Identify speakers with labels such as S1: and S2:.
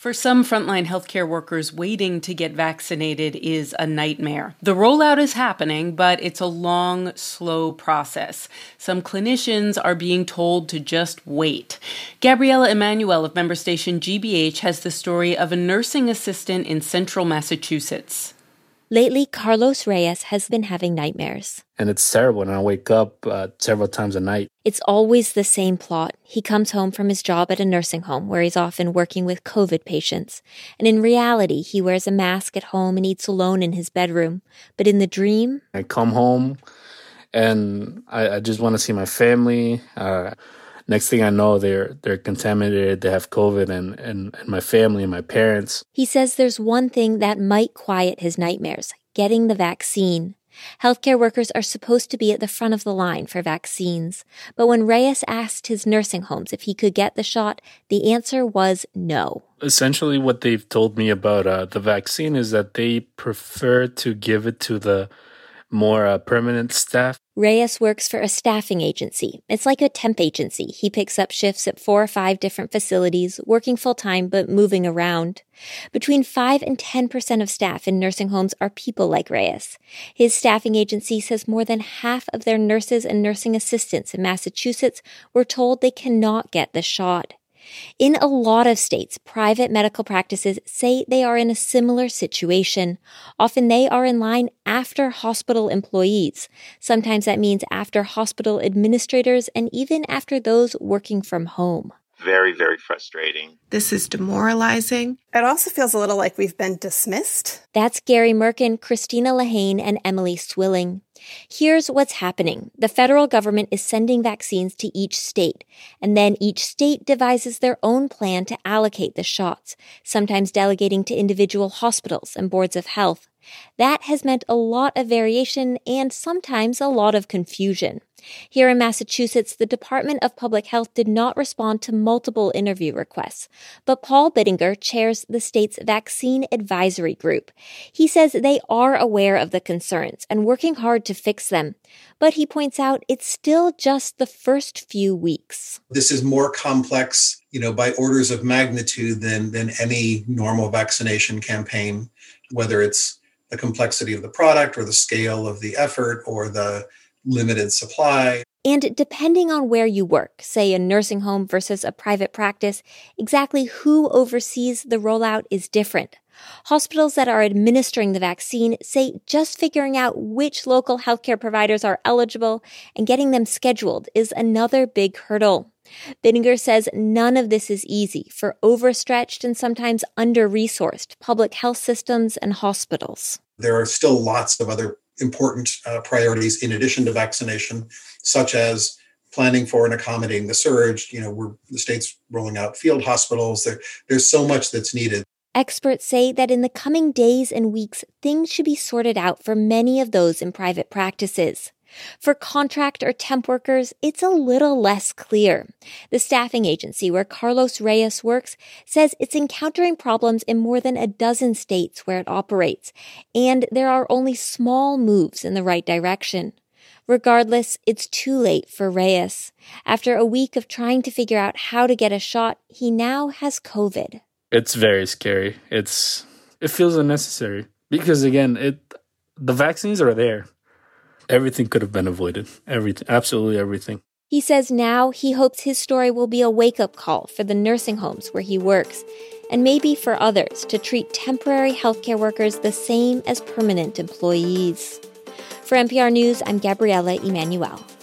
S1: For some frontline healthcare workers, waiting to get vaccinated is a nightmare. The rollout is happening, but it's a long, slow process. Some clinicians are being told to just wait. Gabriella Emanuel of member station GBH has the story of a nursing assistant in central Massachusetts.
S2: Lately, Carlos Reyes has been having nightmares.
S3: And it's terrible, and I wake up several times a night.
S2: It's always the same plot. He comes home from his job at a nursing home where he's often working with COVID patients. And in reality, he wears a mask at home and eats alone in his bedroom. But in the dream...
S3: I come home, and I just want to see my family. Next thing I know, they're contaminated, they have COVID, and my family and my parents.
S2: He says there's one thing that might quiet his nightmares, getting the vaccine. Healthcare workers are supposed to be at the front of the line for vaccines. But when Reyes asked his nursing homes if he could get the shot, the answer was no.
S3: Essentially, what they've told me about the vaccine is that they prefer to give it to the more permanent staff.
S2: Reyes works for a staffing agency. It's like a temp agency. He picks up shifts at 4 or 5 different facilities, working full-time but moving around. Between 5 and 10% of staff in nursing homes are people like Reyes. His staffing agency says more than half of their nurses and nursing assistants in Massachusetts were told they cannot get the shot. In a lot of states, private medical practices say they are in a similar situation. Often they are in line after hospital employees. Sometimes that means after hospital administrators and even after those working from home.
S4: Very, very frustrating.
S5: This is demoralizing.
S6: It also feels a little like we've been dismissed.
S2: That's Gary Merkin, Christina Lehane, and Emily Swilling. Here's what's happening. The federal government is sending vaccines to each state, and then each state devises their own plan to allocate the shots, sometimes delegating to individual hospitals and boards of health. That has meant a lot of variation and sometimes a lot of confusion. Here in Massachusetts, the Department of Public Health did not respond to multiple interview requests, but Paul Bittinger chairs the state's Vaccine Advisory Group. He says they are aware of the concerns and working hard to fix them, but he points out it's still just the first few weeks.
S7: This is more complex, by orders of magnitude than any normal vaccination campaign, whether it's the complexity of the product or the scale of the effort or the limited supply.
S2: And depending on where you work, say a nursing home versus a private practice, exactly who oversees the rollout is different. Hospitals that are administering the vaccine say just figuring out which local healthcare providers are eligible and getting them scheduled is another big hurdle. Bittinger says none of this is easy for overstretched and sometimes under-resourced public health systems and hospitals.
S7: There are still lots of other important priorities in addition to vaccination, such as planning for and accommodating the surge. The state's rolling out field hospitals. There's so much that's needed.
S2: Experts say that in the coming days and weeks, things should be sorted out for many of those in private practices. For contract or temp workers, it's a little less clear. The staffing agency where Carlos Reyes works says it's encountering problems in more than a dozen states where it operates, and there are only small moves in the right direction. Regardless, it's too late for Reyes. After a week of trying to figure out how to get a shot, he now has COVID.
S3: It's very scary. It feels unnecessary because, again, the vaccines are there. Everything could have been avoided. Everything, absolutely everything.
S2: He says now he hopes his story will be a wake-up call for the nursing homes where he works, and maybe for others to treat temporary healthcare workers the same as permanent employees. For NPR News, I'm Gabriella Emanuel.